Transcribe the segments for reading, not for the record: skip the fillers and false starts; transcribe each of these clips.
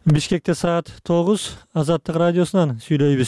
Бишкекте саат 9 Азаттык радиосунан сүйлөйбүз.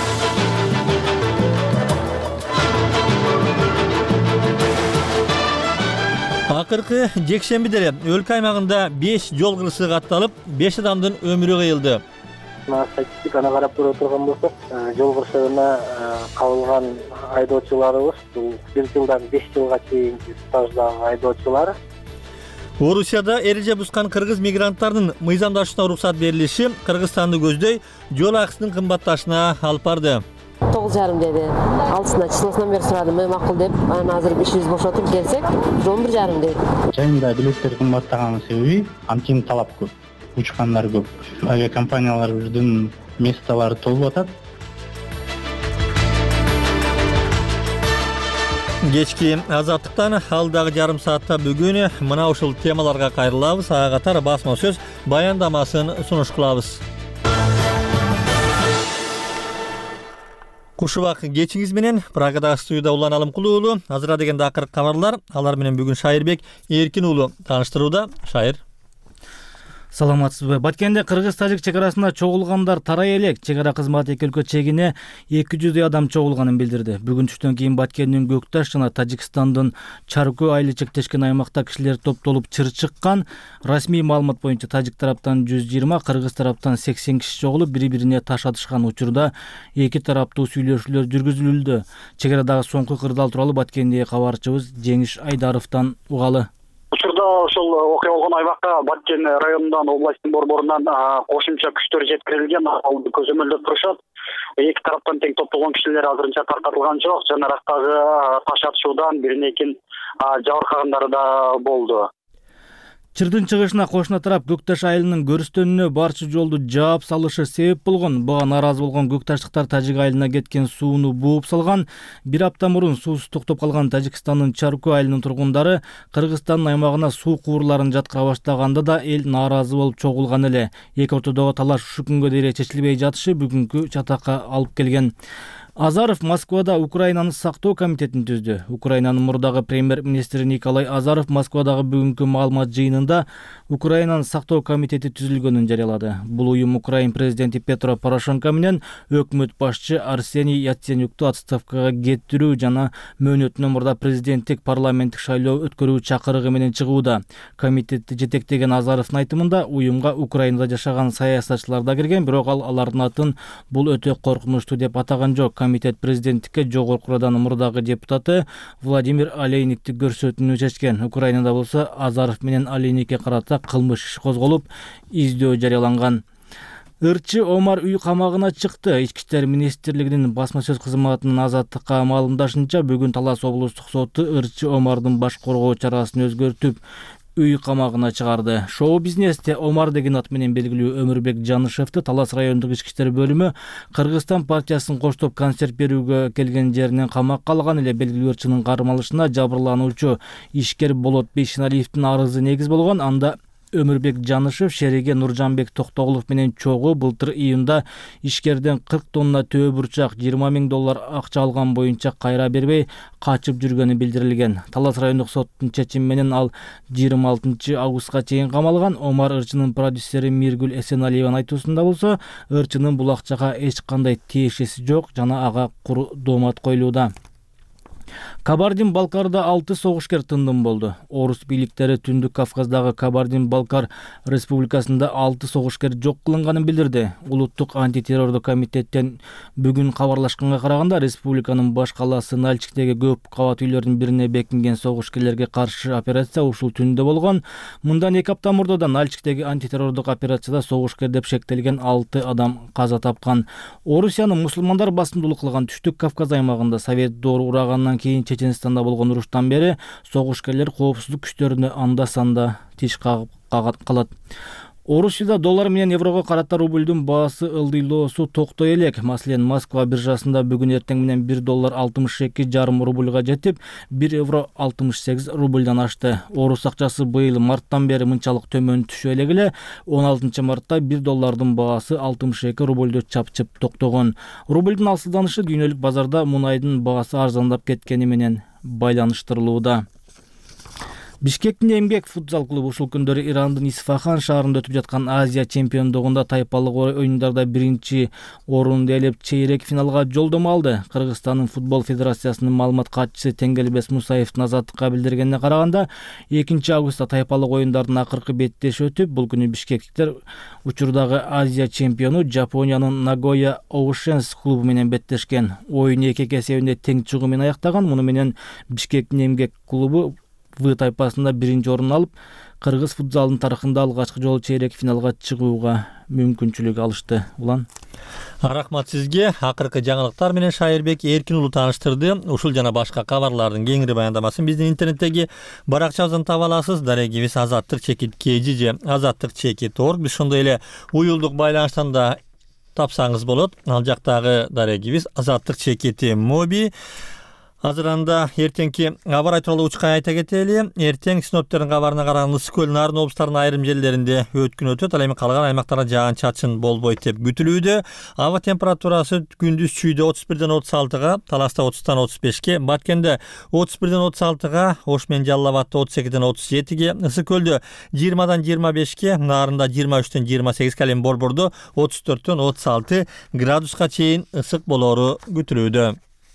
Акыркы жекшембиде өлкө аймагында 5 жол кырсыгы катталып, 5 адамдын өмүрү кыйылды. Статистиканы карап көрө турган болсок, жол кырсыгына кабылган айдоочуларыбыз бул 1 жылдан 5 жылга чейинки стаждагы айдоочулар. Орусияда эреже бускан кыргыз мигранттардын мыйзамдашууна уруксат берилиши Кыргызстанды көздөй жол акысынын кымбатташына алып барды. 9,5 dedi. Altısına çılgısından beri soradım. Makul deyip, hazır işimiz boşaltıp gelsek, 11,5 dedi. Жайында билеттер кымбаттаганын себеби анткени талап көп, учкандар көп. Авиакомпаниялардын местолору толуп атат. Кечки Азаттыктан алдагы жарым саатта бүгүн мына ушул темаларга кайрылабыз. Ага катар басма сөз баяндамасын сунуш кылабыз. Кушубак кечиңиз менен Прагадагы студияда Улан Алымкулуу уулу. Азыр дегенде акыркы кабарлар. Алар менен бүгүн Шайырбек Эркин уулу тааныштырууда. Шайыр. Саламатсызбы? Баткенде Кыргыз-Тажик чек арасында чогулгандар тарай элек. Чек ара кызматы эки өлкө чегине 200 адам чогулганын билдирди. Бүгүн түштөн кийин Баткендин Көкташ жана Тажикстандын Чаркөө айылы чектешкен аймакта кишилер топтолуп чыр чыккан. Расмий маалымат боюнча Тажик тараптан 120, Кыргыз тараптан 80 киши чогулуп, бири-бирине таш атышкан учурда эки тараптуу сүйлөшүүлөр жүргүзүлдү. Чек арадагы соңку кырдаал тууралуу Баткендеги кабарчыбыз Жеңиш Айдаровдон угалы. Учурда ошол окуя болгон аймакка Баткен районунан, областтын борборунан кошумча күчтөр жеткирилген, ал көзөмөлдөп турушат. Эки тараптан тең топтолгон кишилер азырынча таркатылган жок. Жанарактагы таш атышуудан бирине экин жабыркагандары да болду. Чырдын чыгышына кошуна тарап Көкташ айылынын көрүстөнүнө барчы жолду жаап салышы себеп болгон. Буга нааразы болгон көкташтыктар Тажик айылына кеткен сууну бууп салган. Бир апта мурун суусуз токтоп калган Тажикстандын Чаркөө айылынын тургундары Кыргызстандын аймагына суу куурларын жаткыра баштаганда да эл нааразы болуп чогулган эле. Эки ортодогу талаш ушу күнгө дейин чечилбей жатышы бүгүнкү чатакка алып келген. Азаров Москвада Украинаны сактоо комитетин түздү. Украинанын мурдагы премьер-министри Николай Азаров Москвадагы бүгүнкү маалымат жыйынында Украинанын сактоо комитети түзүлгөнүн жарыялады. Бул уюм Украин президенти Петро Порошенко менен өкмөт башчы Арсений Яценюкту отставкага кетирүү жана мөөнөтүнөн мурда президенттик парламенттик шайлоо өткөрүү чакырыгы менен чыгууда. Комитетти жетектеген Азаровдун айтымында уюмга Украинада жашаган саясатчылар да кирген, бирок ал алардын атын бул өтө коркунучтуу деп атаган жок. Комитет президенттикке жогорку Раданын мурдагы депутаты Владимир Олейникти көрсөтүүнү чечкен. Украинада болсо Азаров менен Олейникке карата кылмыш иш козголуп, издөө жарыяланган. Ырчы Омар үй камагына чыкты. Ички иштер министрлигинин басма сөз кызматынын Азаттыкка маалымдашынча, бүгүн Талас облустук соту Ырчы Омардын баш коргоо чарасын өзгөртүп үй камагына чыгарды. Шоу-бизнесте Омар деген ат менен белгилүү Өмүрбек Жанышевди Талас райондук ички иштер бөлүмү Кыргызстан партиясын коштоп концерт берүүгө келген жеринен камакка алган эле. Белгилүү ырчынын кармалышына жабырлануучу ишкер Болот Бейшеналиевдин арызы негиз болгон. Анда Өмүрбек Жанышев шериге Нуржанбек Токтоголов менен чогуу былтыр июнда ишкерден 40 тонна төө бурчак, $20,000 акча алган боюнча кайра бербей качып жүргөнү билдирилген. Талас райондук соттун чечими менен ал 26 августка чейин камалган. Омар ырчынын продюсери Миргүл Эсеналиеванын айтуусунда болсо, ырчынын бул акчага эч кандай тиешеси жок жана ага куру доомат коюлууда. Кабардин-Балкарда 6 согушкер тындым болду. Орус бийликтери Түндүк Кавказдагы Кабардин-Балкар республикасында 6 согушкер жок кылынганын билдирди. Улуттук антитеррордук комитеттен бүгүн кабарлашканга караганда, республиканын баш калаасы Нальчиктеги көп кабат үйлөрдүн бирине бекинген согушкерлерге каршы операция ушул түндө болгон. Мындан 2 апта мурда да Нальчиктеги антитеррордук операцияда согушкер деп шектелген 6 адам каза тапкан. Орусиянын мусулмандар басымдуулук кылган Түштүк Кавказ аймагында Совет доору урагандан кийин Чеченстанда болгон уруштан бери согушкерлер коопсуздук күчтөрүнө анда-санда тиш кагып калат. Орусияда доллар менен еврого карата рубльдун баасы ылдыйлоосу токтой элек. Маселен, Москва биржасында бүгүн эртең менен $1 62,5 рубльга жетип, €1 68 рубльдан ашты. Орус акчасы быйыл марттан бери мынчалык төмөн түшө элек 16 мартта $1 баасы 62 рубльдө чапчып токтогон. Рубльдун алсызданышы дүйнөлүк базарда мунайдын баасы арзандап кеткени менен байланыштырылууда. Бишкектин Эмгек футзал клубу ушул күндөрү Ирандын Исфахан шаарында өтүп жаткан Азия чемпиондугунда тайпалык оюндарда биринчи орунду ээлеп чейрек финалга жолдомо алды. Кыргызстандын футбол федерациясынын маалымат катчысы Теңгелбес Мусаевдин Азаттыкка билдиргенине караганда, 2-августта тайпалык оюндардын акыркы беттеши өтүп, бул күнү бишкектиктер учурдагы Азия чемпиону Жапониянын Nagoya Oceans клубу менен беттешкен. Оюн 2 эсебинде тең чыгуу менен аяктаган. Муну менен Бишкектин Эмгек клубу В тайпасында биринчи орун алып, кыргыз футзалынын тарыхында алгачкы жолу чейрек финалга чыгууга мүмкүнчүлүк алышты. Улан. Рахмат сизге. Акыркы жаңылыктар менен Шайырбек Эркин уулу тааныштырды. Ушул жана башка кабарлардын кеңири баяндамасын биздин интернеттеги баракчабыздан таба аласыз. Дарегибиз Азаттык чекит KG же Азаттык чекит org. Биз ошондой эле уюлдук байланыштан да тапсаңыз болот. Ал жактагы дарегибиз Азаттык чекити моби. Азырында эртеңки аба ырайы тууралуу учкай айта кетели. Эртең синоптиктердин кабарына караганда Ысык көл, Нарын облустарынын айрым жерлеринде өткүн өтөт. Ал эми калган аймактарда жаан-чачын болбойт деп күтүлүүдө. Аба температурасы күндүз Чүйдө 31ден 36га, Таласта 30тан 35ке, Баткенде 31ден 36га, Ош менен Жалал Абадта 32ден 37ге, Ысык көлдө 20дан 25ке, Нарында 23ден 28ге, ал эми Борбордо 34ден 36 градуска чейин ысык болору күтүлүүдө.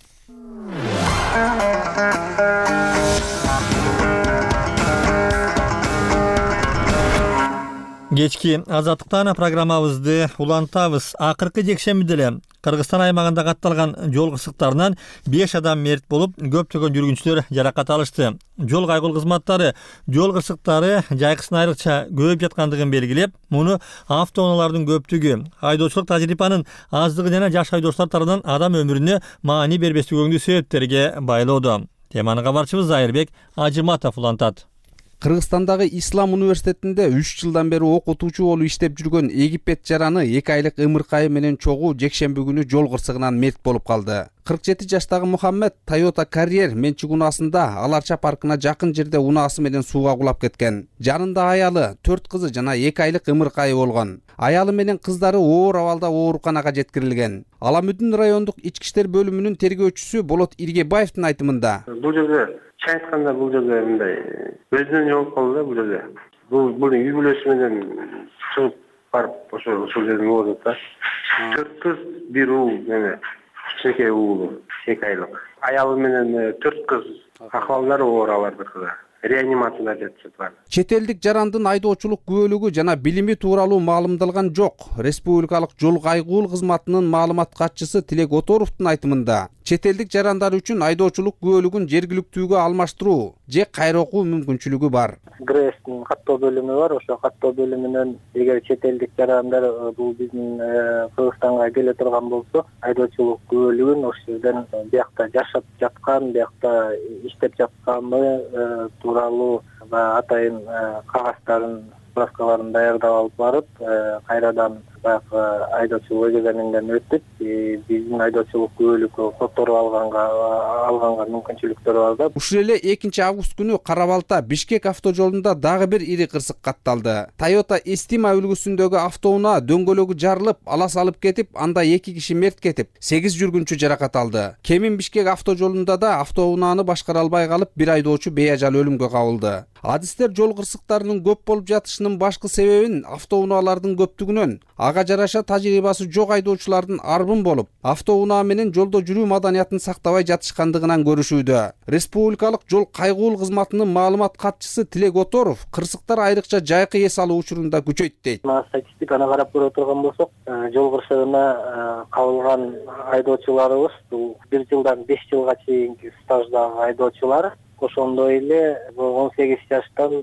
Кечки Азаттыктан программабызды улантабыз. Акыркы жекшембиде эле Кыргызстан аймагында катталган жол кырсыктарынан 5 адам мерт болуп, көптөгөн жүргүнчүлөр жаракат алышты. Жол кайгыл кызматтары жол кырсыктары жайкысын айрыкча көп жаткандыгын белгилеп, муну автоунаалардын көптүгү, айдоочулук тажрыйбанын аздыгы жана жаш айдоочулар тарабынан адам өмүрүнө маани бербестигиңдүү себептерге байлоодо. Теманы кабарчыбыз Айырбек Ажыматов улантат. Кыргызстандагы Ислам университетинде 3 жылдан бери окутуучу болуп иштеп жүргөн Египет жараны 2 айлык ымыркайы менен чогуу жекшемби күнү жол кырсыгынан мерт болуп калды. 47 жаштагы Мухаммед Toyota Carrier менчик унаасында Аларча паркына жакын жерде унаасы менен сууга кулап кеткен. Жанында аялы, 4 кызы жана 2 айлык ымыркайы болгон. Аялы менен кыздары оор абалда ооруканага жеткирилген. Аламүдүн райондук ички иштер бөлүмүнүн тергөөчүсү Болот Иргебаевдин айтымында, Бул жерде чай айтканда бул жерде мындай өзүнөн жооп калды да бул жерде. Бул үй бүлөсү менен чыгып барып ошол жерден болот да. 4 кыз, 1 уул менен кичинекей уулу 2 айлык. Аялы менен 4 кыз акыбалдары оор абалда. Реанимацияда жатышат. Чет элдик жарандын айдоочулук күбөлүгү жана билими тууралуу маалымдалган жок. Республикалык жол кайгуул кызматынын маалымат катчысы Тилек Оторовдун айтымында, чет элдик жарандар үчүн айдоочулук күбөлүгүн жергиликтүүгө алмаштыруу же кайра окуу мүмкүнчүлүгү бар. ГРЭСтин каттоо бөлүмү бар. Ошо каттоо бөлүмүнөн эгер чет элдик жарандар бул биздин Кыргызстанга келе турган болсо, айдоочулук күбөлүгүн ошол жерден биякта жашап жаткан, биякта иштеп жатканы тууралуу атайын кагаздарын, справкаларын даярдап алып барып, кайрадан баягы айдоочулук экзаменден өтүп, биздин айдоочулук күбөлүккө которуп алганга мүмкүнчүлүктөр бар да. Ушул эле 2-август күнү Кара-Балта Бишкек автожолунда дагы бир ири кырсык катталды. Toyota Estima үлгүсүндөгү автоунаа дөңгөлөгү жарылып, алас алып кетип, анда 2 киши мерт кетип, 8 жүргүнчү жаракат алды. Кемин Бишкек автожолунда да автоунааны башкара албай калып, бир айдоочу бейажал өлүмгө кабылды. Адистер жол кырсыктарынын көп болуп жатышынын башкы себебин автоунаалардын көптүгүнөн, ага жараша тажрыйбасы жок айдоочулардын арбын болуп, автоунаа менен жолдо жүрүү маданиятын сактабай жатышкандыгынан көрүшүүдө. Республикалык жол кайгуул кызматынын маалымат катчысы Тилек Оторов кырсыктар айрыкча жайкы эс алуу учурунда күчөйт дейт. Статистиканы карап көрө турган болсок, жол кырсыгына кабылган айдоочуларыбыз бул 1 жылдан 5 жылга чейинки стаждагы айдоочулар. Ошондой эле 18 жаштан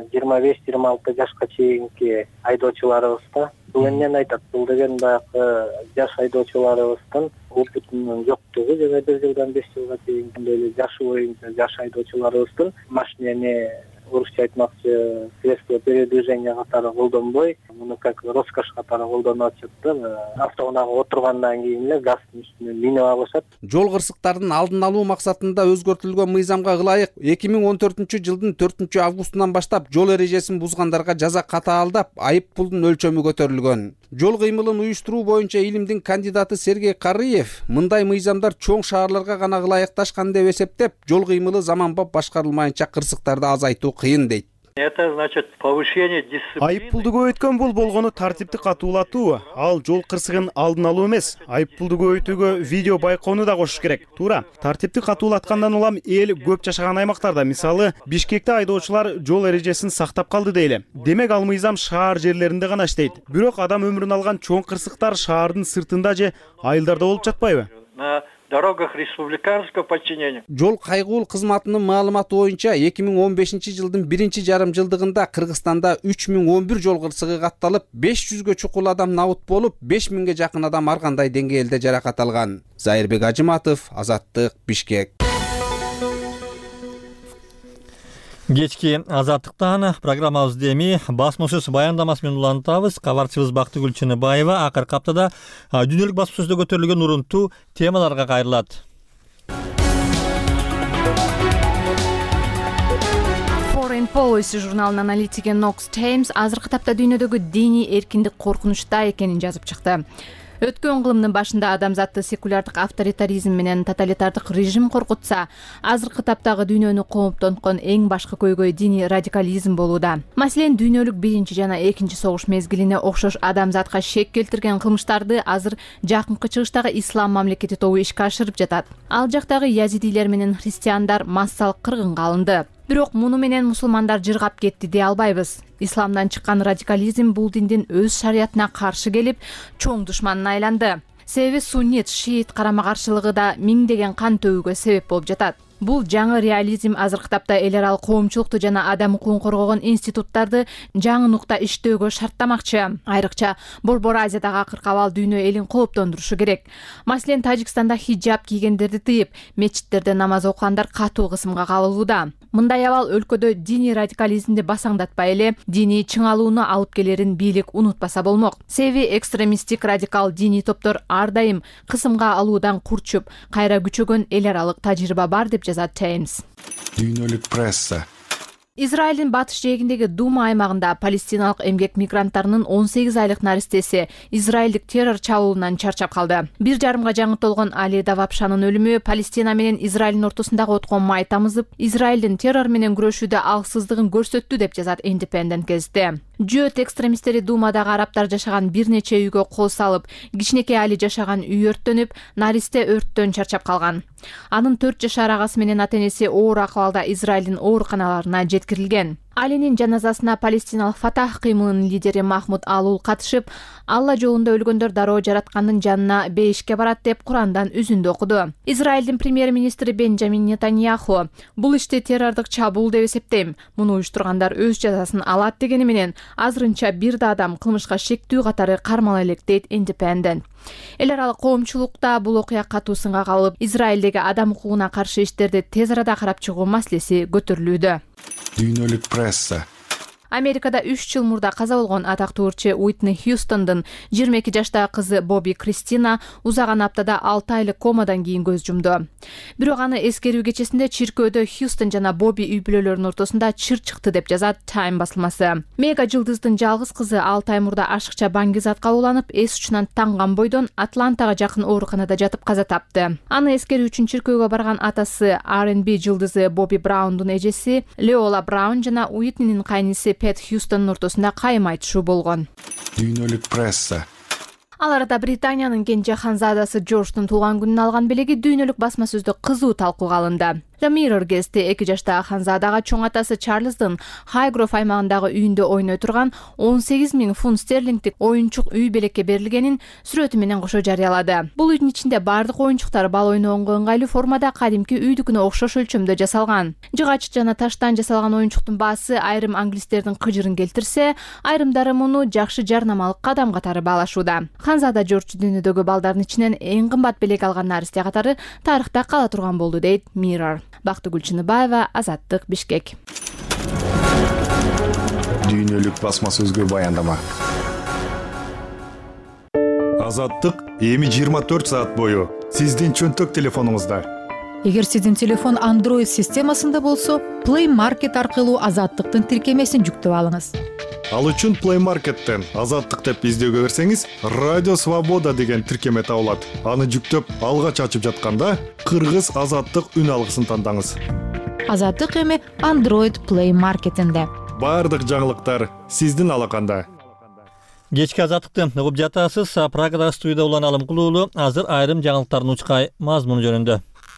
25-26 жашка чейинки айдоочуларыбыз да. Бул эмнени айтат? Бул деген баягы жаш айдоочуларыбыздын опытынын жоктугу жана 1 жылдан 5 жылга чейинки жашы боюнча жаш айдоочуларыбыздын машинени орусча айтмакчы средство передвижения катары колдонбой, муну как роскошь катары колдонуп атышат да. Автоунаага отургандан кийин эле газдын үстүнө минип алышат. Жол кырсыктардын алдын алуу максатында өзгөртүлгөн мыйзамга ылайык 2014-жылдын 4-августунан баштап жол эрежесин бузгандарга жаза катаалдап, айып пулдун өлчөмү көтөрүлгөн. Жол кыймылын уюштуруу боюнча илимдин кандидаты Сергей Карыев мындай мыйзамдар чоң шаарларга гана ылайыкташкан деп эсептеп, жол кыймылы заманбап башкарылмайынча кырсыктарды азайтуу кыйын дейт. Это значит повышение дисциплины. Айыппулду көбөйткөн бул болгону тартипти катуулатуу, ал жол кырсыгын алдын алуу эмес. Айыппулду көбөйтүүгө видео байкоону да кошуш керек. Туура. Тартипти катуулаткандан улам эл көп жашаган аймактарда, мисалы Бишкекте айдоочулар жол эрежесин сактап калды дейли. Демек ал мыйзам шаар жерлеринде гана иштейт. Бирок адам өмүрүн алган чоң кырсыктар шаардын сыртында же айылдарда болуп жатпайбы? На дорогах республиканского подчинения. Жол кайгуул кызматынын маалыматы боюнча 2015-жылдын 1-жарымжылдыгында Кыргызстанда 3011 жол кырсыгы катталып, 500гө чукул адам набыт болуп, 5000ге жакын адам ар кандай деңгээлде жаракат алган. Зайырбек Ажыматов, Азаттык, Бишкек. Кечки Азаттыктан программабызды эми басма-сөз баяндамасы менен улантабыз. Кабарчыбыз Бактыгүл Чыныбаева акыркы аптада дүйнөлүк басма-сөздө көтөрүлгөн урунтуу темаларга кайрылат. Foreign Policy журналынын аналитиги Knox Times азыркы тапта дүйнөдөгү диний эркиндик коркунучта экенин жазып чыкты. Өткөн кылымдын башында адамзатты секулярдык авторитаризм менен тоталитардык режим коркутса, азыркы таптагы дүйнөнү кооптонткон эң башкы көйгөй диний радикализм болууда. Маселен, дүйнөлүк 1 жана 2 согуш мезгилине окшош адамзатка шек келтирген кылмыштарды азыр жакынкы чыгыштагы ислам мамлекети тобу ишке ашырып жатат. Ал жактагы язидилер менен христиандар массалык кыргынга алынды. Бирок муну менен мусулмандар жыргап кетти дей албайбыз. Исламдан чыккан радикализм бул диндин өз шариятына каршы келип, чоң душманына айланды. Себеби суннит, шиит карама-каршылыгы да миңдеген кан төгүүгө себеп болуп жатат. Бул жаңы реализм азыркы тапта эл аралык коомчулукту жана адам укугун коргогон институттарды жаңы нукта иштөөгө шарттамакчы. Айрыкча Борбор Азиядагы акыркы дүйнө элин кооптондурушу керек. Маселен, Тажикстанда хиджаб кийгендерди тыйып, мечиттерде намаз окугандар катуу кысымга кабылууда. Мындай абал өлкөдө диний радикализмди басаңдатпай эле диний чыңалууну алып келерин бийлик унутпаса болмок. Себеби экстремисттик радикал диний топтор ар дайым кысымга алуудан курчуп, кайра күчөгөн эл аралык тажрыйба бар деп жазат Times. Дүйнөлүк пресса. Израилдин батыш жээгиндеги Дума аймагында палестиналык эмгек мигранттарынын 18 айлык наристеси израилдик террор чабуулунан чарчап калды. 1,5 жаңы толгон Али Давапшанын өлүмү Палестина менен Израилдин ортосундагы откон май тамызып, Израилдин террор менен күрөшүүдө алсыздыгын көрсөттү деп жазат Independent газети. Жөөт экстремисттери Думадагы араптар жашаган бир нече үйгө кол салып, кичинекей Али жашаган үй өрттөнүп, наристе өрттөн чарчап калган. Анын 4 жашар агасы менен ата-энеси оор акыбалда Израилдин ооруканаларына жеткирилген. Алинин жаназасына палестиналык Фатах кыймылынын лидери Махмуд Алул катышып, Алла жолунда өлгөндөр дароо жараткандын жанына бейишке барат деп Курандан үзүндү окуду. Израилдин премьер-министри Бенджамин Нетаньяху бул ишти террордук чабуул деп эсептейм. Муну уюштургандар өз жазасын алат дегени менен азырынча бир да адам кылмышка шектүү катары кармала элек дейт Independent. Эл аралык коомчулукта бул окуя катуу сынга калып, Израилдеги адам укугуна каршы иштерди тез арада карап чыгуу маселеси көтөрүлүүдө. Дүйнөлүк пресса. Америкада 3 жыл мурда каза болгон атактуу ырчы Уитни Хьюстондун 22 жаштагы кызы Боби Кристина узаган аптада 6 айлык комадан кийин көз жумду. Бирок аны эскерүү кечесинде чиркөөдө Хьюстон жана Боби үй бүлөлөрүнүн ортосунда чыр чыкты деп жазат Time басылмасы. Мега жылдыздын жалгыз кызы 6 ай мурда ашыкча баңгизатка уланып, эс учунан танган бойдон Атлантага жакын ооруканада жатып каза тапты. Аны эскерүү үчүн чиркөөгө барган атасы R&B жылдызы Боби Браундун эжеси Леола Браун жана Уитнинин кайниси Пет Хьюстонун ортосунда кайым айтышуу болгон. Дүйнөлүк пресса. Ал арада Британиянын кенже ханзадасы Джордждун туулган күнүн алган белеги дүйнөлүк басма сөздө кызуу талкууга алынды. The Mirror газети 2 жаштагы ханзадага чоң атасы Чарльздын Хайгроф аймагындагы үйүндө ойной турган 18.000 фунт стерлингдик оюнчук үй белекке берилгенин сүрөтү менен кошо жарыялады. Бул үйдүн ичинде бардык оюнчуктар бал ойногонго ыңгайлуу формада кадимки үйдүкүнө окшош өлчөмдө жасалган. Жыгач жана таштан жасалган оюнчуктун баасы айрым англистердин кыжырын келтирсе, айрымдары муну жакшы жарнамалык кадам катары баалашууда. Ханзада Жорж дүйнөдөгү балдардын ичинен эң кымбат белек алган наристе катары тарыхта кала турган болду дейт Mirror. Бактыгүл Чыныбаева, Азаттык, Бишкек. Дүйнөлүк басма сөзгө баяндама. Азаттык эми 24 саат бою сиздин чөнтөк телефонуңузда. Эгер сиздин телефон Android системасында болсо, Play Market аркылуу Азаттыктын тиркемесин жүктөп алыңыз. Ал үчүн Play Market'тен Азаттык деп издөөгө берсеңиз, Радио Свобода деген тиркеме табылат. Аны жүктөп алгач ачып жатканда, Кыргыз Азаттык үн алгысын тандаңыз. Азаттык эми Android Play Market'inde. Бардык жаңылыктар сиздин алаканда. Кечки азаттыкты угуп жатасыз. Прагада студияда уланалым кулуулу. Азыр айрым жаңылыктардын учкай мазмуну жөнүндө.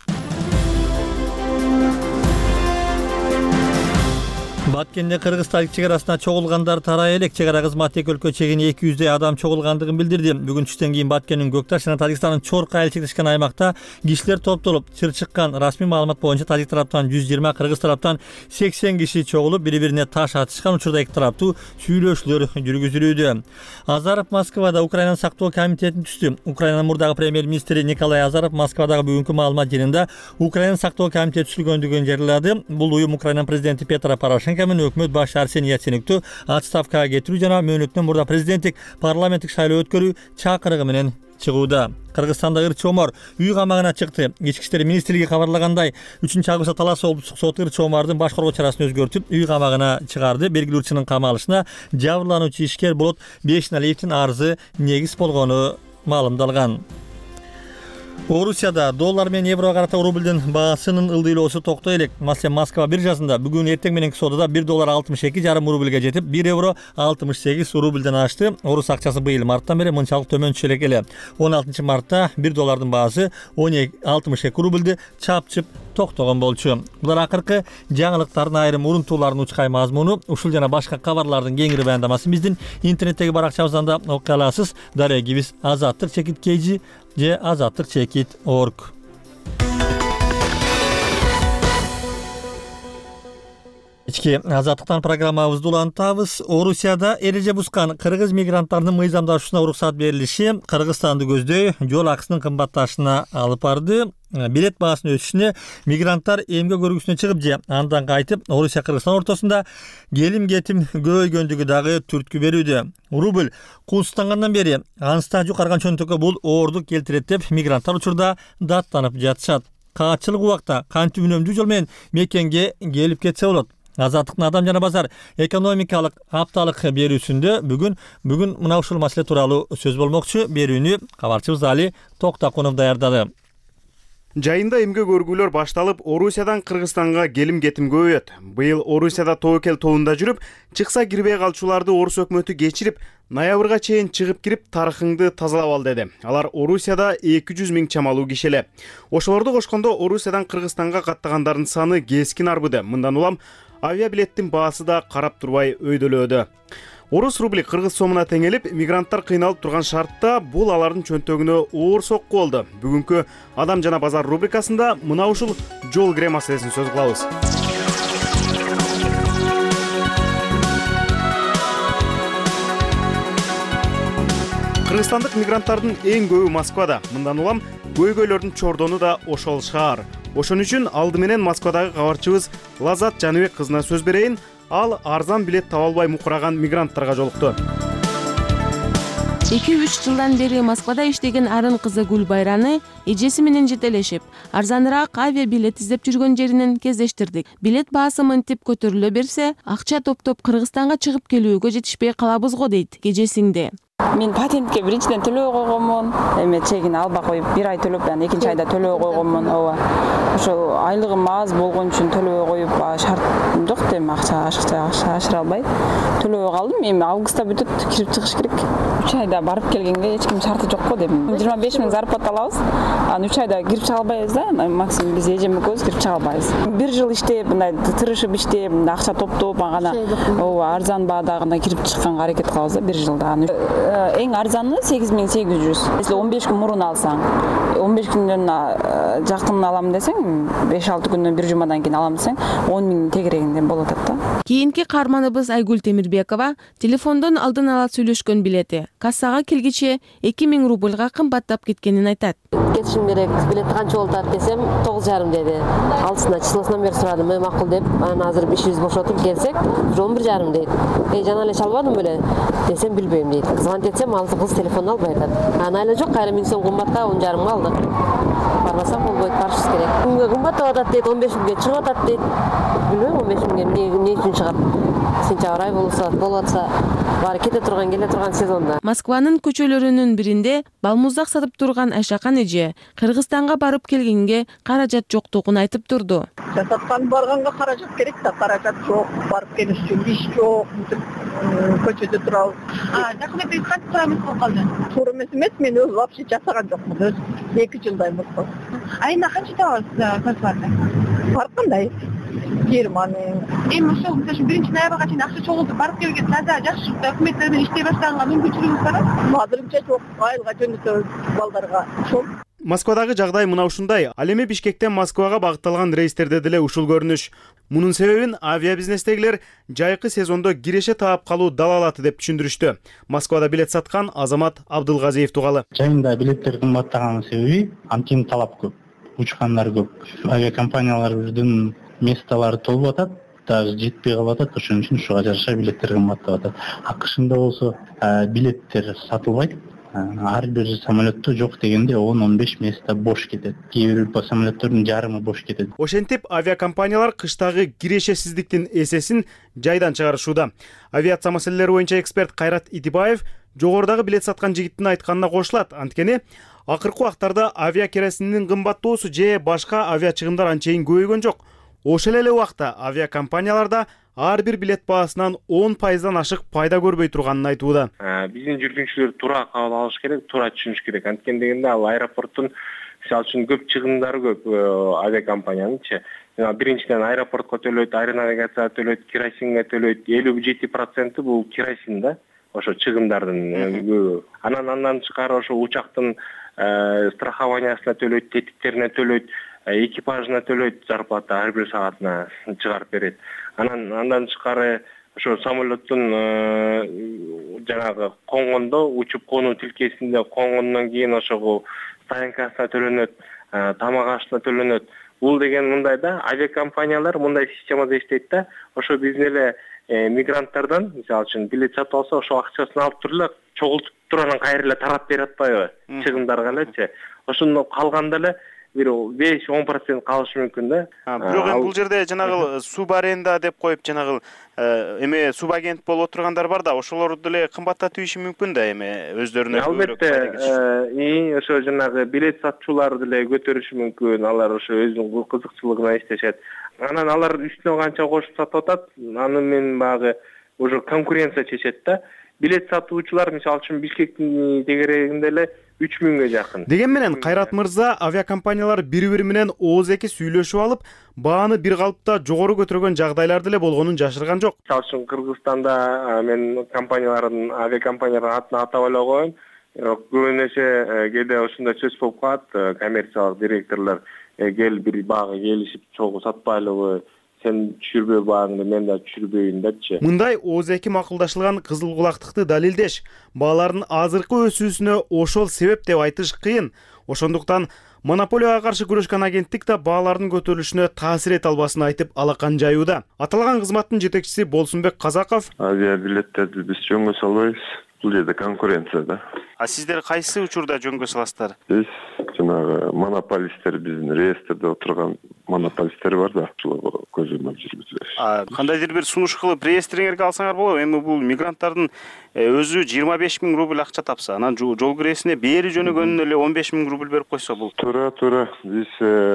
Баткенде Кыргызстан чек арасына чогулгандар тарай элек. Чек ара кызматы эки өлкө чегине 200 адам чогулгандыгын билдирди. Бүгүн түштөн кийин Баткендин Көкташ жана Тажикстандын Чорка айыл чектешкен аймакта кишилер топтолуп, чыр чыккан. Расмий маалымат боюнча Тажик тараптан 120, Кыргыз тараптан 80 киши чогулуп, бири-бирине таш атышкан. Учурда эки тараптуу сүйлөшүүлөр жүргүзүлүүдө. Азаров Москвада Украинаны сактоо комитетин түздү. Украинанын мурдагы премьер-министри Николай Азаров Москвадагы бүгүнкү маалымат жыйынында Украинаны сактоо комитети түзүлгөндүгүн жарыялады. Бул уюм Украинанын президенти Петро Порошенко менен өкмөт башы Арсений Яценюкту отставкага кетирүү жана мөөнөтүнөн мурда президенттик парламенттик шайлоо өткөрүү чакырыгы менен чыгууда. Кыргызстанда Ырчы Омар үй камагына чыкты. Ички иштер министрлиги кабарлагандай, 3-августта Талас облустук соты Ырчы Омардын баш коргоо чарасын өзгөртүп, үй камагына чыгарды. Белгилүү Ырчынын камалышына жабырлануучу ишкер Болот Бешналиевдин арызы негиз болгону маалымдалган. Орусияда доллар менен еврого карата рубльдин баасынын ылдыйлоосу токтой элек. Маселен, Москва биржасында бүгүн эртең мененки содада 1 доллар 62,5 рубльге жетип, 1 евро 68 рубльден ашты. Орус акчасы быйыл марттан бери мынчалык төмөн түшө элек эле. 16 мартта 1 доллардын баасы 62 рубльди чапчып токтогон болчу. Булар акыркы жаңылыктардын айрым урунтууларын учкай мазмуну. Ушул жана башка кабарлардын кеңири баяндамасын биздин интернеттеги баракчабыздан да окуй аласыз. Дарыя Гибис Азаттык чекит KG же Азаттык чекит org. Ички азаттыктан программабызды улантабыз. Орусияда эреже бузган кыргыз мигранттардын мыйзамдашуусуна уруксат берилиши Кыргызстанды көздөй жол акысынын кымбатташына алып барды. Билет баасынын өсүшүнө мигранттар эмгек көргүсүнө чыгып же андан кайтып Орусия Кыргызстан ортосунда келим-кетим көбөйгөндүгү дагы түрткү берүүдө. Рубль куустангандан бери анста жукарган чөнтөккө бул оордук келтирет деп мигранттар учурда даттанып жатышат. Каатчылык убакта кантип үнөмдүү жол менен мекенге келип кетсе болот. Азаттыктын Адам жана базар экономикалык апталык берүүсүндө бүгүн мына ушул маселе тууралуу сөз болмокчу. Берүүнү кабарчыбыз Али Токтакунов даярдады. Жайында эмгек өргүүлөр башталып, Орусиядан Кыргызстанга келим-кетим көбөйөт. Быйыл Орусияда тобокел тобунда жүрүп, чыкса кирбей калчуларды Орус өкмөтү кечирип, ноябрга чейин чыгып кирип тарыхыңды тазалап ал деди. Алар Орусияда 200 миң чамалуу киши эле. Ошолорду кошкондо Орусиядан Кыргызстанга каттагандардын саны кескин арбыды. Мындан улам авиабилеттин баасы да карап турбай өйдөлөөдө. Орус рубли кыргыз сомуна теңелип, мигранттар кыйналып турган шартта бул алардын чөнтөгүнө оор сокку болду. Бүгүнкү Адам жана базар рубрикасында мына ушул жол кире маселесин сөз кылабыз. Кыргызстандык мигранттардын эң көбү Москвада. Мындан улам көйгөйлөрдүн чордону да ошол шаар. Ошон үчүн алды менен Москвадагы кабарчыбыз Лазат Жаныбек кызына сөз берейин. Ал арзан билет таба албай мукураган мигранттарга жолукту. 2-3 жылдан бери Москвада иштеген арын кызы Гүлбайраны эжеси менен жетелешип, арзаныраак авиа билет издеп жүргөн жеринен кездештирдик. Билет баасы мынтип көтөрүлө берсе, акча топтоп Кыргызстанга чыгып келүүгө жетишпей калабыз го дейт кежесиңде. Мен патентке биринчиден төлөй койгонмун. Эми чегин албай коюп 1 ай төлөп, анан экинчи айда төлөй койгонмун. Ооба. Ошо айлыгым аз болгон үчүн төлөй коюп, шарт жок дейм, акча ашыра албай төлөй калдым. Эми августта бүтөт, кирип чыгыш керек. 3 айда барып келгенге эч ким шарты жок го дейм. 25 миң зарплата алабыз. Анан 3 айда кирип чыга албайбыз да. Максимум биз эжем экөөбүз кирип чыга албайбыз. 1 жыл иштеп, мындай тырышып иштеп, акча топтоп, ана ооба арзан баада гана кирип чыкканга аракет кылабыз да 1 жылда. Эң арзаны 8800. Если 15 күн мурун алсаң, 15 күндөн жакын алам десең, 5-6 күндөн бир жумадан кийин алам десең, 10 миң тегерегинде болот да. Кийинки каарманыбыз Айгүл Темирбекова телефондон алдын ала сүйлөшкөн билети кассага келгиче 2000 рубльга кымбаттап кеткенин айтат. Кетишим керек, билет канча болот десем, 9,5 деди. Алсына числосунан бери сурадым, макул деп, анан азыр ишибиз бошотуп келсек, 11,5 дейт. Жана эле чалбадым беле десем, билбейм дейт. Звонить этсем, ал кыз телефон албай атат. Анан эле жок, кайра 1000 сом кымбатка 10,5 алдык. Барбасак болбойт, барышыбыз керек. Кымбаттап атат дейт, 15 күнгө чыгып атат дейт. Билбейм, 15 күнгө эмне үчүн чыгат. Сентябрь ай болуп атса, баары кете турган келе турган сезонда. Москванын көчөлөрүнүн биринде балмуздак сатып турган Айшакан эже Кыргызстанга барып келгенге каражат жоктугун айтып турду. Жасаткан барганга каражат керек да, каражат жок, барып келиш үчүн иш жок, көчөдө турабыз. Документиңиз кантип туура эмес болуп калды? Туура эмес, мен өзүм вообще жасаган жокмун, өз 2 жылдай болду. Айына канча табасыз зарплата? Бар кандай? 20 миң. Эми ошол 1 ноябрга чейин акча чогултуп барып келге таза жакшы өкмөттөр менен иштей баштаганга мүмкүнчүлүгүңүз барбы? Азырынча жок, айылга жөнөтөбүз балдарга. Ошол. Москвадагы жагдай мына ушундай. Ал эми Бишкектен Москвага багытталган рейстерде деле ушул көрүнүш. Мунун себебин авиабизнестегилер жайкы сезондо киреше таап калуу далалаты деп түшүндүрүштү. Москвада билет саткан Азамат Абдылгазиев тугалы. Жайында билеттер кымбаттаганын себеби анткени талап көп, учкандар көп. Авиакомпаниялардын месталары толуп атат, даже жетпей калып атат, ошон үчүн ушуга жараша билеттер кымбаттап атат. Акшында болсо билеттер сатылбайт. Ар бир самолетто жок дегенде 10-15 места бош кетет. Кээ бир самолеттердин жарымы бош кетет. Ошентип авиакомпаниялар кыштагы кирешесиздиктин эсесин жайдан чыгарышууда. Авиация маселелери боюнча эксперт Кайрат Итибаев жогорудагы билет саткан жигиттин айтканына кошулат. Анткени акыркы убактарда авиа керосиндин кымбаттоосу же башка авиа чыгымдар анчейин көбөйгөн жок. Ошол эле убакта авиакомпанияларда ар бир билет баасынан 10% ашык пайда көрбөй турганын айтууда. Биздин жүргүнчүлөр туура кабыл алыш керек, туура түшүнүш керек. Анткени дегенде ал аэропорттун мисалы үчүн көп чыгымдары көп авиакомпаниянынчы. Биринчиден аэропортко төлөйт, аэронавигацияга төлөйт, керосинге төлөйт. 57% бул керосин да, ошо чыгымдардын көбү. Андан тышкары ошо учактын страхованиясына төлөйт, тетиктерине төлөйт, экипажына төлөйт, зарплата ар бир саатына чыгарып берет. Андан тышкары ошо самолеттун жанагы конгондо, учуп конуу тилкесинде конгондон кийин ошого стоянкасына төлөнөт, тамак ашына төлөнөт. Бул деген мындай да, авиакомпаниялар мындай системада иштейт да, ошо биздин эле мигранттардан, мисалы үчүн билет сатып алса, ошо акчасын алып туруп эле чогултуп туруп анан кайра эле тарап берип атпайбы? Чыгымдарга элечи. Ошондо калганда эле бир 5-10% калышы мүмкүн да. Бирок эми бул жерде жанагы субаренда деп коюп жанагы эме субагент болуп отургандар бар да, ошолорду деле кымбаттатып ийиши мүмкүн да эми өздөрүнө. Албетте, ошо жанагы билет сатчулар деле көтөрүшү мүмкүн, алар ошо өзүнүн кызыкчылыгына иштешет. Анан алар үстүнө канча кошуп сатып атат, аны мен багы уже конкуренция чечет да. Билет сатуучулар мисалы үчүн Бишкектин тегерегинде эле 3000ге жакын. Деген менен Кайрат мырза авиакомпаниялар бири-бири менен ооз-эки сүйлөшүп алып, бааны бир калыпта жогору көтөргөн жагдайлар деле болгонун жашырган жок. Мисалы үчүн Кыргызстанда мен авиакомпаниялардын атын атап эле коеюн. Көбүнесе кээде ушундай сөз болуп калат, коммерциялык директорлор кел бир багы келишип чогуу сатпайлыбы, сен түшүрбө бааңды, мен да түшүрбөйүн депчи. Мындай ооз-эки макулдашылган кызыл кулактыкты далилдеш баалардын азыркы өсүүсүнө ошол себеп деп айтыш кыйын. Ошондуктан монополияга каршы күрөшкөн агенттик да баалардын көтөрүлүшүнө таасир эте албасын айтып алакан жаюуда. Аталган кызматтын жетекчиси Болсунбек Казаков: Авиабилеттерди биз жөнгө салбайбыз. Бул жерде конкуренция да. А сиздер кайсы учурда жөнгө саласыздар? Биз жанагы монополисттер, биздин реестрде отурган монополисттер бар да, ошолорго көзөмөл жүргүзөбүз. Кандайдыр бир сунуш кылып реестриңерге алсаңар болобу? Эми бул мигранттардын өзү 25 000 рубль акча тапса, анан жол киресине бери жөнөгөнүнө эле 15 000 рубль берип койсо бул. Туура. Биз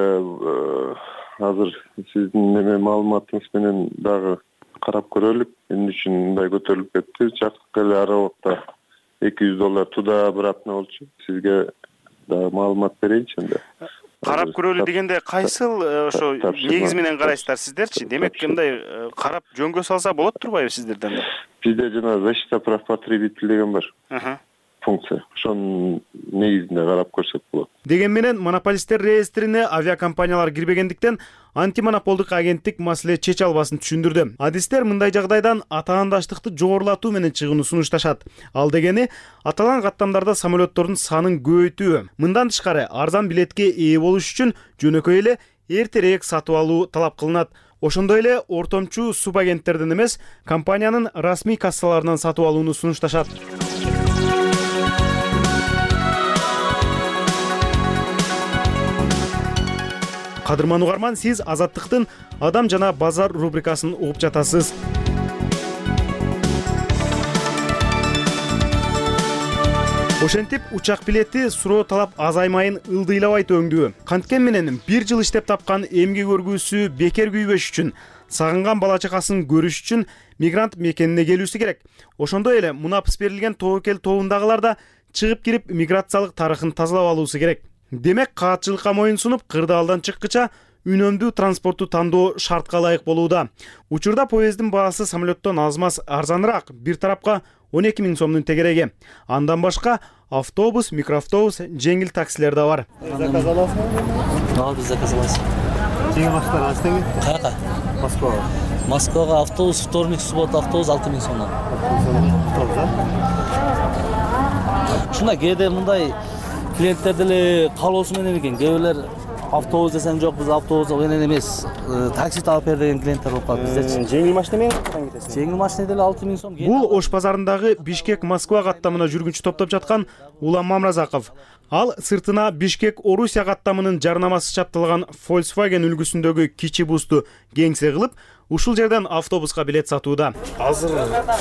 азыр сиздин неме маалыматыңыз менен дагы карап көрөлүк. Эмне үчүн мындай көтөрүлүп кетти? Жакты эле аралыкта $200 туда обратно болчу. Сизге дагы маалымат берейинчи энди. Карап көрөлү дегенде кайсыл ошо негиз менен карайсыздар сиздерчи? Демек мындай карап жөнгө салса болот турбайбы сиздерден? Бизде жана защита прав потребителей деген бар. Функция. Ошонун негизинде карап көрсөк болот. Деген менен монополисттер реестрине авиакомпаниялар кирбегендиктен антимонополдук агенттик маселе чече албасын түшүндүрдү. Адистер мындай жагдайдан атаандаштыкты жогорулатуу менен чыгууну сунушташат. Ал дегени аталган каттамдарда самолеттордун санын көбөйтүү. Мындан тышкары арзан билетке ээ болуш үчүн жөнөкөй эле эртерээк сатып алуу талап кылынат. Ошондой эле ортомчу субагенттерден эмес, компаниянын расмий кассаларынан сатып алууну сунушташат. Кадырман угарман, сиз Азаттыктын Адам жана базар рубрикасын угуп жатасыз. Ошентип учак билети суроо талап азаймайын ылдыйлабай өңдүү. Канткен менен 1 жыл иштеп тапкан эмгек өргүүсү бекер күйбөш үчүн, сагынган бала чакасын көрүш үчүн мигрант мекенине келүүсү керек. Ошондой эле мунапыс берилген тобокел тобундагылар да чыгып кирип миграциялык тарыхын тазалап алуусу керек. Демек, каатчылыкка моюн сунуп, кырдаалдан чыккыча үнөмдүү транспортту тандоо шартка ылайык болууда. Учурда поезддин баасы самолеттон аз-маз арзаныраак, бир тарапка 12 000 сомдун тегереги. Андан башка автобус, микроавтобус, жеңил таксилер да бар. Заказ аласыңбы? Биз заказ алабыз. Жеңил баштар астеги? Каяка? Москвага. Москвага автобус, вторник, суббота автобус 6 000 сомдон. Ушундай кээде мындай клиенттер деле каалоосу менен экен. Кээбилер автобус десең жок, биз автобус менен эмес, такси таап бер деген клиенттер болуп калат биздечи. Жеңил машина менен каяка кетесиң? Жеңил машина деле 6 000 сом. Бул Ош базарындагы Бишкек-Москва каттамына жүргүнчү топтоп жаткан Улам Мамразаков. Ал сыртына Бишкек-Орусия каттамынын жарнамасы чапталган Volkswagen үлгүсүндөгү кичи бусту кеңсе кылып, ушул жерден автобуска билет сатууда. Азыр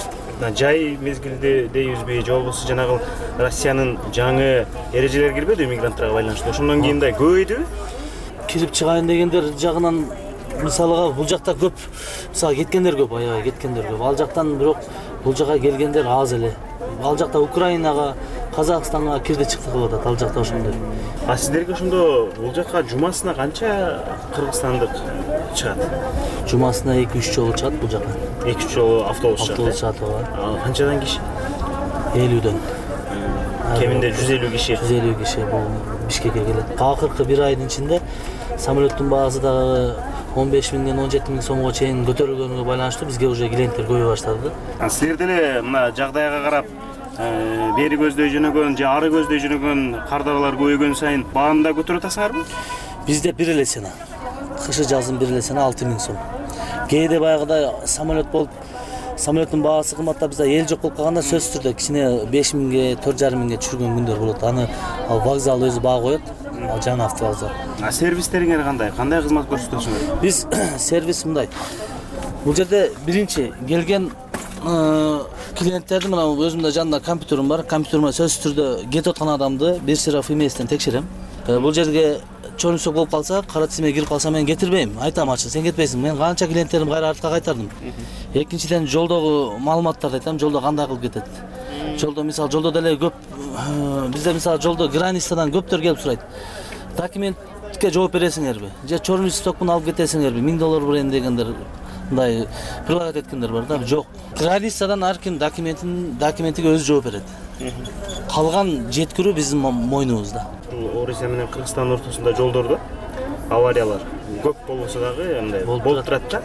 жай мезгилде дейбизби, же болбосо жанагы Россиянын жаңы эрежелери кирбеди мигранттарга байланыштуу. Ошондон кийин да көбөйдүбү? Кирип чыгайын дегендер жагынан мисалга бул жакта көп, мисалы кеткендер көп, аябай кеткендер көп. Ал жактан бирок бул жака келгендер аз эле. Ал жакта Украинага, Казакстанга кирди чыкты кылып атат, ал жакта ошондой. А сиздерге ошондо бул жака жумасына канча кыргызстандык чыгат? Жумасына 2-3 жолу чыгат бул жака. 2-3 жолу автобус чыгат. Автобус чыгат, ооба. Канчадан киши? 50дөн. Кеминде 150 киши. 150 киши бул Бишкекке келет. Акыркы бир айдын ичинде самолеттун баасы дагы 15 000ден 17 000 сомго чейин көтөрүлгөнүгө байланыштуу бизге уже клиенттер көбөй баштады. Силер деле мына жагдайга карап, бери көздөй жөнөгөн же ары көздөй жөнөгөн кардарлар көбөйгөн сайын бааны да көтөрүп атасыңарбы? Бизде бир эле цена. Кышы жазын бир эле цена 6 000 сом. Кээде баягыдай самолет болуп, самолеттун баасы кымбаттап бизде эл жок болуп калганда сөзсүз түрдө кичине 5 000ге, 4,5 000ге түшүргөн күндөр болот. Аны ал вокзал өзү баа коет. Жаңы автовокзал. А сервистериңер кандай? Кандай кызмат көрсөтөсүңөр? Биз сервис мындай. Бул жерде биринчи келген клиенттерди мына өзүмдө жанында компьютерим бар. Компьютериме сөзсүз түрдө кетип аткан адамды бир сыйрап эместен текшерем. Бул жерге чоңсок болуп калса, кара тизмеге кирип калса мен кетирбейм. Айтам ачык, сен кетпейсиң. Мен канча клиенттерим кайра артка кайтардым. Экинчиден жолдогу маалыматтарды айтам, жолдо кандай кылып кетет. Жолдо мисалы жолдо деле көп бизде мисалы жолдо границадан көптөр келип сурайт. Документке жооп бересиңерби? Же чорный листокун алып кетесиңерби? $1000 берем дегендер мындай прилагать эткендер бар да. Жок. Границадан ар ким документиге өзү жооп берет. Калган жеткирүү биздин мойнубузда. Орусия менен Кыргызстан ортосунда жолдордо авариялар көп болбосо дагы мындай болуп турат да.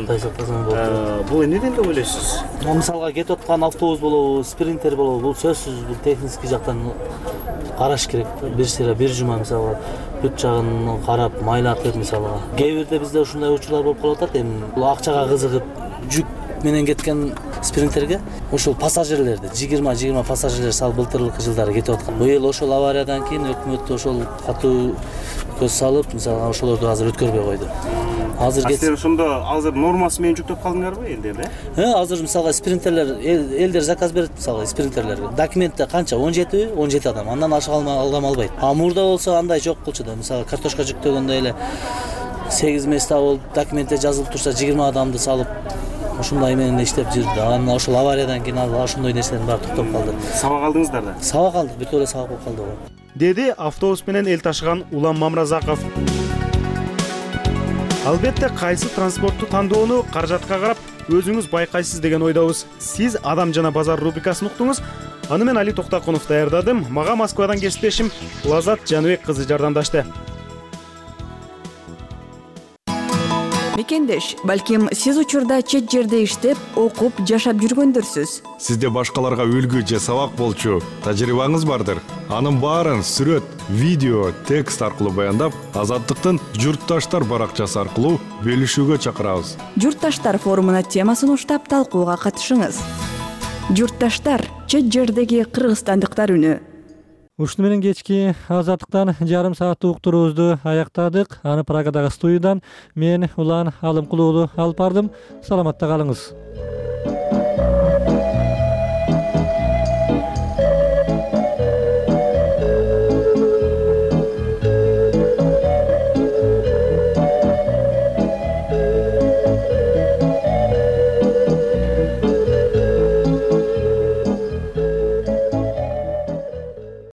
Бул эмнеден деп ойлойсуз? Мисалга кетип аткан автобус болобу, спринтер болобу, бул сөзсүз бул техник жактан караш керек. Бир сыйра бир жума мисалга бүт жагын карап, майлап деп мисалга. Кээ бирде бизде ушундай учурлар болуп калып атат. Эми бул акчага кызыгып жүк менен кеткен спринтерге ошол пассажирлерди 20 пассажирлер салып былтыркы жылдары кетип аткан. Быйыл ошол авариядан кийин өкмөт ошол катуу көз салып, мисалга ошолорду азыр өткөрбөй койду. Азыр силер ошондо азыр нормасы менен жүктөп калдыңарбы элдерде? Азыр мисалга спринтерлер элдер заказ берет мисалга спринтерлерге. Документте канча? 17 адам. Андан ашык адам албайт. Мурда болсо андай жок болчу да. Мисалга картошка жүктөгөндө эле 8 места болуп документте жазылып турса 20 адамды салып ушундай менен иштеп жүрдү. Анан ошол авариядан кийин ошондой нерселердин баары токтоп калды. Сабак алдыңыздар да? Сабак алдык, бүтө эле сабак болуп калды. Деди автобус менен эл ташыган Улам Мамразаков. Албетте кайсы транспортту тандоону каражатка карап өзүңүз байкайсыз деген ойдобуз. Сиз Адам жана базар рубрикасын уктуңуз. Аны мен Али Токтакунов даярдадым. Мага Москвадан кесиптешим Лазат Жаныбек кызы жардамдашты. Мекендеш, балким сиз учурда чет жерде иштеп, окуп, жашап жүргөндөрсүз. Сизде башкаларга үлгү же сабак болчу тажрыйбаңыз бардыр. Анын баарын сүрөт, видео, текст аркылуу баяндап, Азаттыктын Журтташтар баракчасы аркылуу бөлүшүүгө чакырабыз. Журтташтар форумуна темасын уштап талкууга катышыңыз. Журтташтар, чет жердеги кыргызстандыктар үнү. Ушуну менен кечки Азаттыктан жарым сааттык уктуруубузду аяктадык. Аны Прагадагы студиядан мен Улан Алымкулуулу алып бардым. Саламатта калыңыз.